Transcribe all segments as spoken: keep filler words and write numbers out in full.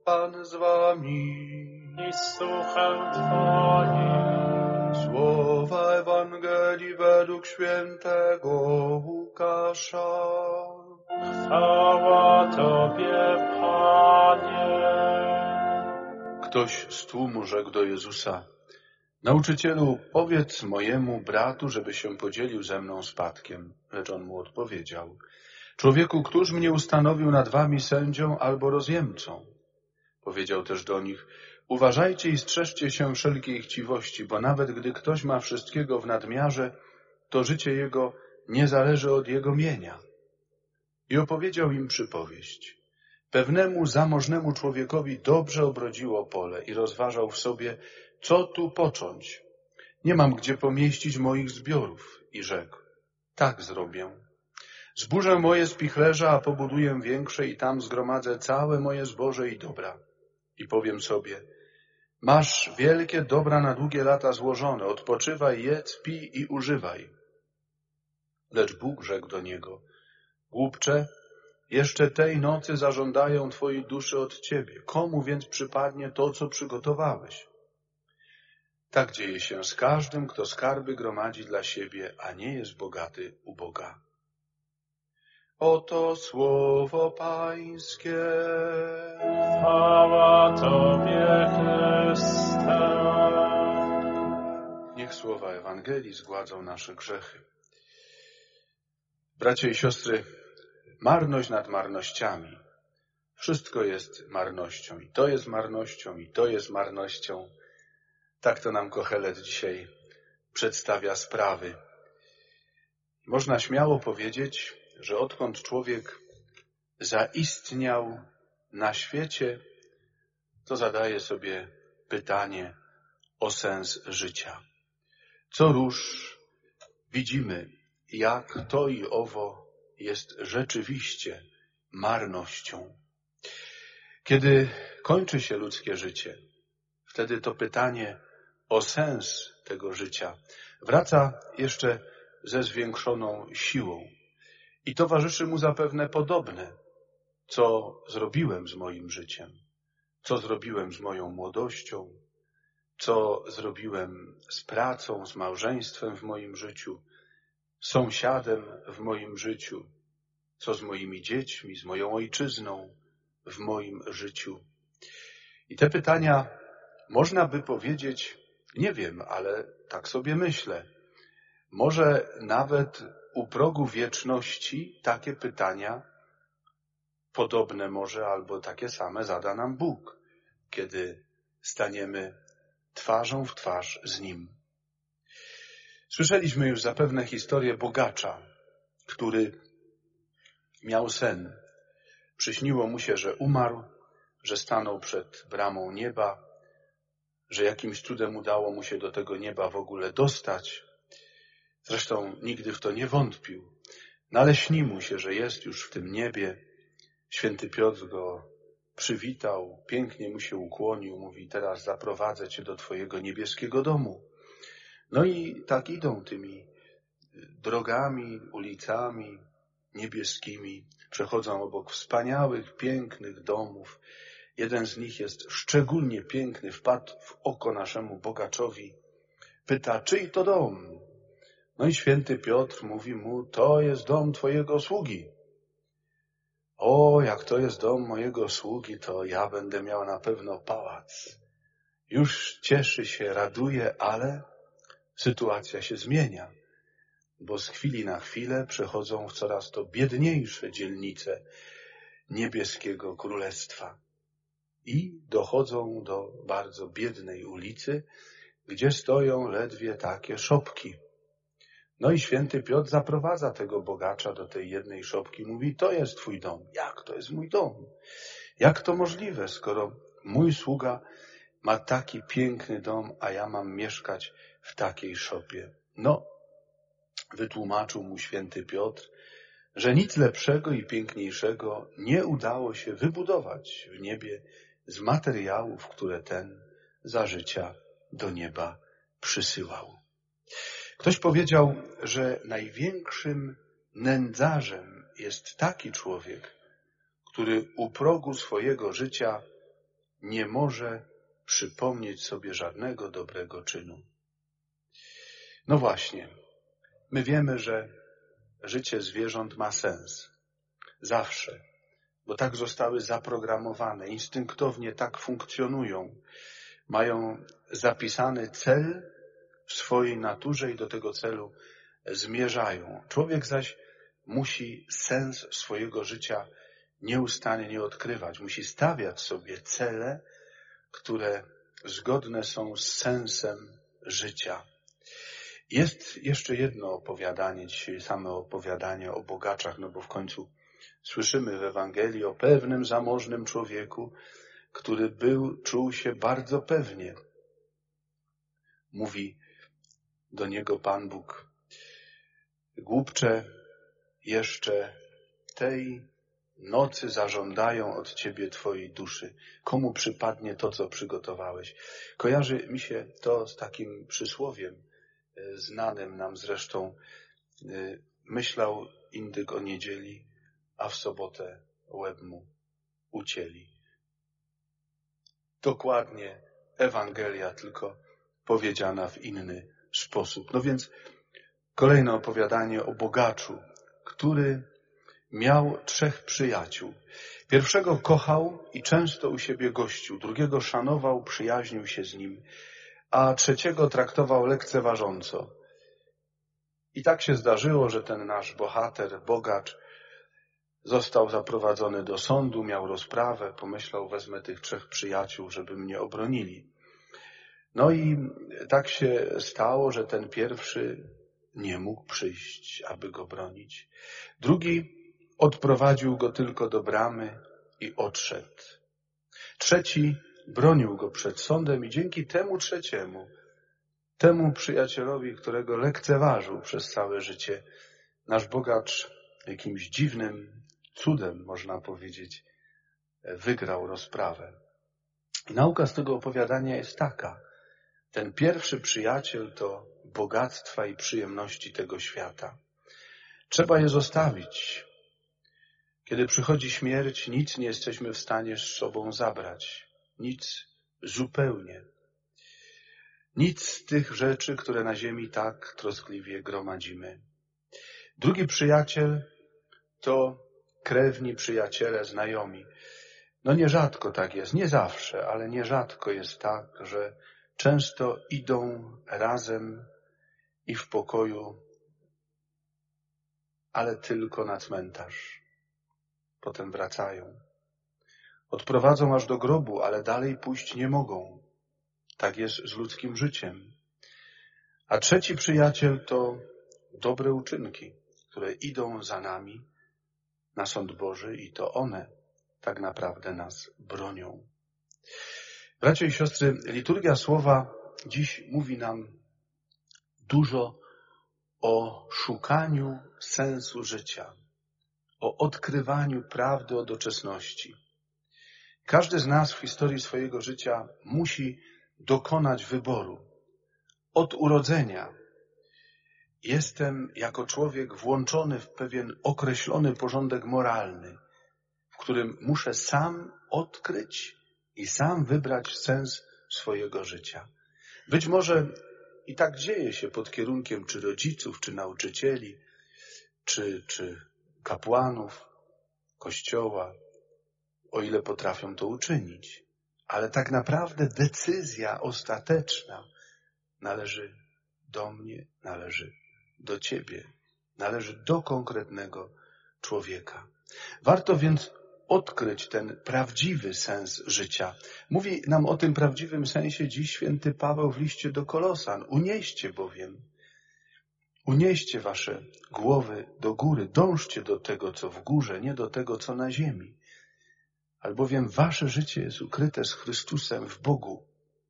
Pan z wami. I z duchem Twoim. Słowa Ewangelii według świętego Łukasza. Chwała Tobie, Panie. Ktoś z tłumu rzekł do Jezusa: Nauczycielu, powiedz mojemu bratu, żeby się podzielił ze mną spadkiem. Lecz on mu odpowiedział: Człowieku, któż mnie ustanowił nad wami sędzią albo rozjemcą? Powiedział też do nich: Uważajcie i strzeżcie się wszelkiej chciwości, bo nawet gdy ktoś ma wszystkiego w nadmiarze, to życie jego nie zależy od jego mienia. I opowiedział im przypowieść. Pewnemu zamożnemu człowiekowi dobrze obrodziło pole i rozważał w sobie, co tu począć. Nie mam gdzie pomieścić moich zbiorów. I rzekł: tak zrobię. Zburzę moje spichlerza, a pobuduję większe i tam zgromadzę całe moje zboże i dobra. I powiem sobie: masz wielkie dobra na długie lata złożone, odpoczywaj, jedz, pij i używaj. Lecz Bóg rzekł do niego: głupcze, jeszcze tej nocy zażądają twojej duszy od ciebie. Komu więc przypadnie to, co przygotowałeś? Tak dzieje się z każdym, kto skarby gromadzi dla siebie, a nie jest bogaty u Boga. Oto słowo Pańskie. Chwała Tobie, Chryste. Niech słowa Ewangelii zgładzą nasze grzechy. Bracia i siostry, marność nad marnościami. Wszystko jest marnością. I to jest marnością, i to jest marnością. Tak to nam Kohelet dzisiaj przedstawia sprawy. Można śmiało powiedzieć, że odkąd człowiek zaistniał na świecie, to zadaje sobie pytanie o sens życia. Co róż widzimy, jak to i owo jest rzeczywiście marnością. Kiedy kończy się ludzkie życie, wtedy to pytanie o sens tego życia wraca jeszcze ze zwiększoną siłą i towarzyszy mu zapewne podobne: co zrobiłem z moim życiem, co zrobiłem z moją młodością, co zrobiłem z pracą, z małżeństwem w moim życiu, z sąsiadem w moim życiu, co z moimi dziećmi, z moją ojczyzną w moim życiu. I te pytania można by powiedzieć, nie wiem, ale tak sobie myślę, może nawet u progu wieczności takie pytania, podobne może albo takie same, zada nam Bóg, kiedy staniemy twarzą w twarz z Nim. Słyszeliśmy już zapewne historię bogacza, który miał sen. Przyśniło mu się, że umarł, że stanął przed bramą nieba, że jakimś cudem udało mu się do tego nieba w ogóle dostać. Zresztą nigdy w to nie wątpił. No ale śni mu się, że jest już w tym niebie. Święty Piotr go przywitał, pięknie mu się ukłonił, mówi: teraz zaprowadzę cię do twojego niebieskiego domu. No i tak idą tymi drogami, ulicami niebieskimi, przechodzą obok wspaniałych, pięknych domów. Jeden z nich jest szczególnie piękny, wpadł w oko naszemu bogaczowi. Pyta: czyj to dom? No i święty Piotr mówi mu: to jest dom twojego sługi. O, jak to jest dom mojego sługi, to ja będę miał na pewno pałac. Już cieszy się, raduje, ale sytuacja się zmienia, bo z chwili na chwilę przechodzą w coraz to biedniejsze dzielnice niebieskiego królestwa i dochodzą do bardzo biednej ulicy, gdzie stoją ledwie takie szopki. No i święty Piotr zaprowadza tego bogacza do tej jednej szopki. Mówi: to jest twój dom. Jak to jest mój dom? Jak to możliwe, skoro mój sługa ma taki piękny dom, a ja mam mieszkać w takiej szopie? No, wytłumaczył mu święty Piotr, że nic lepszego i piękniejszego nie udało się wybudować w niebie z materiałów, które ten za życia do nieba przysyłał. Ktoś powiedział, że największym nędzarzem jest taki człowiek, który u progu swojego życia nie może przypomnieć sobie żadnego dobrego czynu. No właśnie, my wiemy, że życie zwierząt ma sens. Zawsze. Bo tak zostały zaprogramowane, instynktownie tak funkcjonują. Mają zapisany cel w swojej naturze i do tego celu zmierzają. Człowiek zaś musi sens swojego życia nieustannie odkrywać. Musi stawiać sobie cele, które zgodne są z sensem życia. Jest jeszcze jedno opowiadanie, dzisiaj same opowiadanie o bogaczach, no bo w końcu słyszymy w Ewangelii o pewnym zamożnym człowieku, który był, czuł się bardzo pewnie. Mówi do niego Pan Bóg: głupcze, jeszcze tej nocy zażądają od ciebie twojej duszy. Komu przypadnie to, co przygotowałeś? Kojarzy mi się to z takim przysłowiem, znanym nam zresztą. Myślał indyk o niedzieli, a w sobotę łeb mu ucięli. Dokładnie Ewangelia, tylko powiedziana w inny sposób. No więc kolejne opowiadanie o bogaczu, który miał trzech przyjaciół. Pierwszego kochał i często u siebie gościł, drugiego szanował, przyjaźnił się z nim, a trzeciego traktował lekceważąco. I tak się zdarzyło, że ten nasz bohater, bogacz, został zaprowadzony do sądu, miał rozprawę, pomyślał, wezmę tych trzech przyjaciół, żeby mnie obronili. No i tak się stało, że ten pierwszy nie mógł przyjść, aby go bronić. Drugi odprowadził go tylko do bramy i odszedł. Trzeci bronił go przed sądem i dzięki temu trzeciemu, temu przyjacielowi, którego lekceważył przez całe życie, nasz bogacz jakimś dziwnym cudem, można powiedzieć, wygrał rozprawę. I nauka z tego opowiadania jest taka: ten pierwszy przyjaciel to bogactwa i przyjemności tego świata. Trzeba je zostawić. Kiedy przychodzi śmierć, nic nie jesteśmy w stanie z sobą zabrać. Nic zupełnie. Nic z tych rzeczy, które na ziemi tak troskliwie gromadzimy. Drugi przyjaciel to krewni, przyjaciele, znajomi. No nierzadko tak jest, nie zawsze, ale nierzadko jest tak, że często idą razem i w pokoju, ale tylko na cmentarz. Potem wracają. Odprowadzą aż do grobu, ale dalej pójść nie mogą. Tak jest z ludzkim życiem. A trzeci przyjaciel to dobre uczynki, które idą za nami na sąd Boży i to one tak naprawdę nas bronią. Bracia i siostry, liturgia słowa dziś mówi nam dużo o szukaniu sensu życia, o odkrywaniu prawdy o doczesności. Każdy z nas w historii swojego życia musi dokonać wyboru. Od urodzenia jestem jako człowiek włączony w pewien określony porządek moralny, w którym muszę sam odkryć i sam wybrać sens swojego życia. Być może i tak dzieje się pod kierunkiem czy rodziców, czy nauczycieli, czy, czy kapłanów, Kościoła, o ile potrafią to uczynić. Ale tak naprawdę decyzja ostateczna należy do mnie, należy do ciebie, należy do konkretnego człowieka. Warto więc odkryć ten prawdziwy sens życia. Mówi nam o tym prawdziwym sensie dziś święty Paweł w liście do Kolosan. Unieście bowiem, unieście wasze głowy do góry, dążcie do tego, co w górze, nie do tego, co na ziemi. Albowiem wasze życie jest ukryte z Chrystusem w Bogu.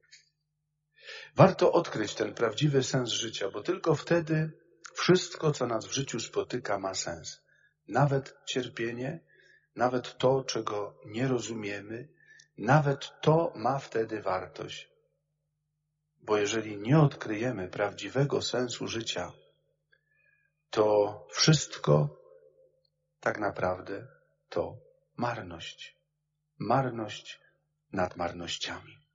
Warto odkryć ten prawdziwy sens życia, bo tylko wtedy wszystko, co nas w życiu spotyka, ma sens. Nawet cierpienie, nawet to, czego nie rozumiemy, nawet to ma wtedy wartość. Bo jeżeli nie odkryjemy prawdziwego sensu życia, to wszystko tak naprawdę to marność. Marność nad marnościami.